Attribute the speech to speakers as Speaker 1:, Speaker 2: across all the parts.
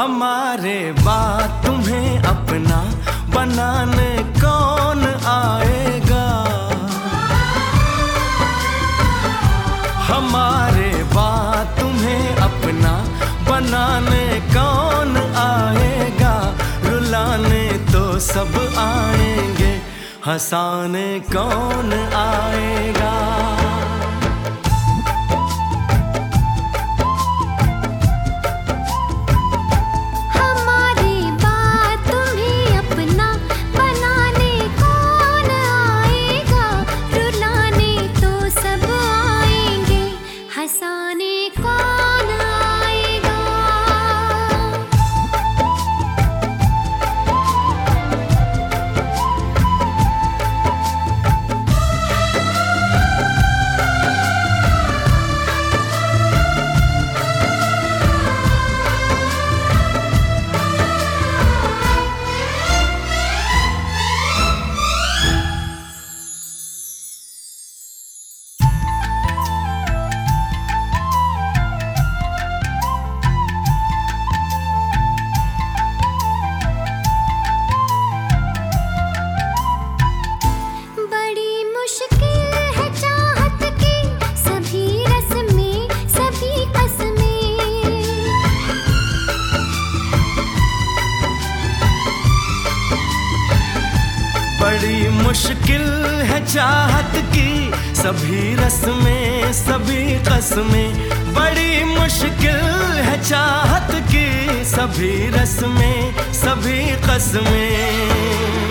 Speaker 1: हमारे बाद तुम्हें अपना बनाने कौन आएगा? हमारे बाद तुम्हें अपना बनाने कौन आएगा? रुलाने तो सब आएंगे, हंसाने कौन आएगा? बड़ी मुश्किल है चाहत की सभी रस्में सभी कस्में। बड़ी मुश्किल है चाहत की सभी रस्में सभी कस्में।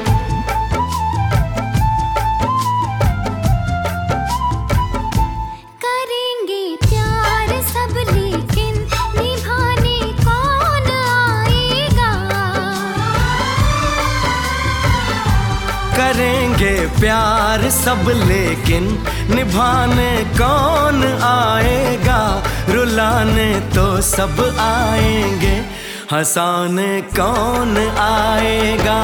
Speaker 1: करेंगे प्यार सब लेकिन निभाने कौन आएगा? रुलाने तो सब आएंगे, हंसाने कौन आएगा?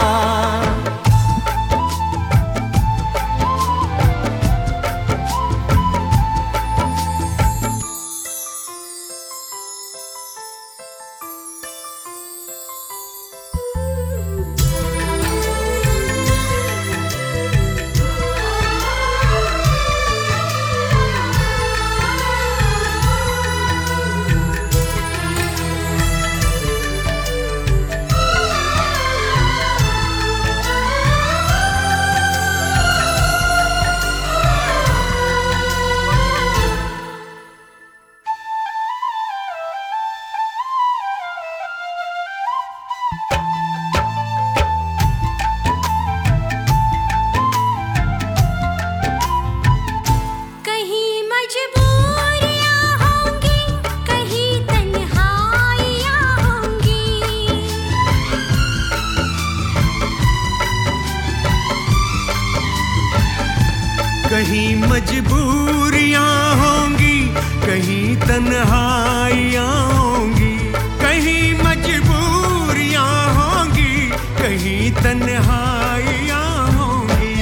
Speaker 1: कहीं मजबूरियां होंगी, कहीं तन्हाइयां होंगी। कहीं मजबूरियां होंगी, कहीं तन्हाइयां होंगी।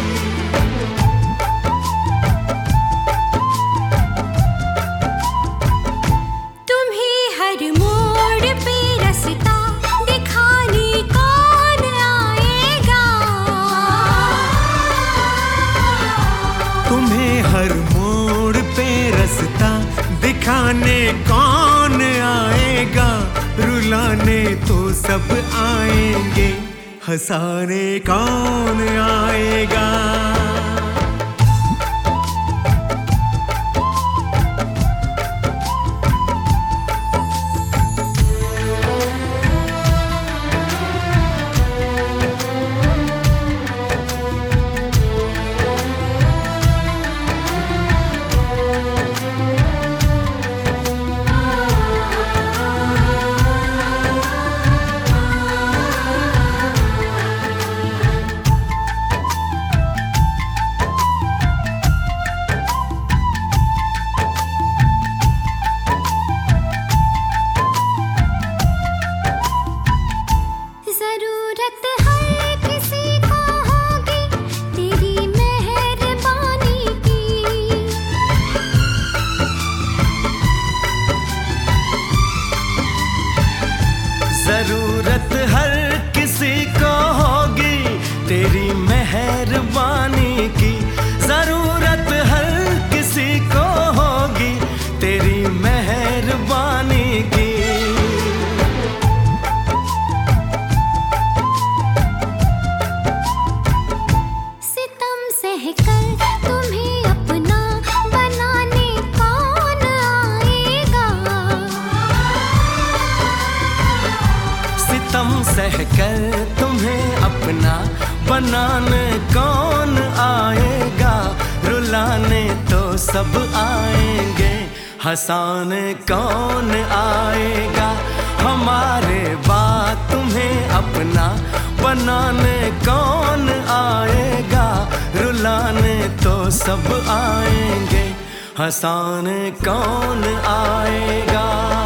Speaker 2: तुम्हें हर मोड़ पे रास्ता दिखाने कौन आएगा?
Speaker 1: तुम्हें हर मोड़ पे रास्ता दिखाने कौन आएगा? रुलाने तो सब आएंगे, हंसाने कौन आएगा? बनाने कौन आएगा, रुलाने तो सब आएंगे, हंसाने कौन आएगा। हमारे बाद तुम्हें अपना बनाने कौन आएगा, रुलाने तो सब आएंगे, हंसाने कौन आएगा।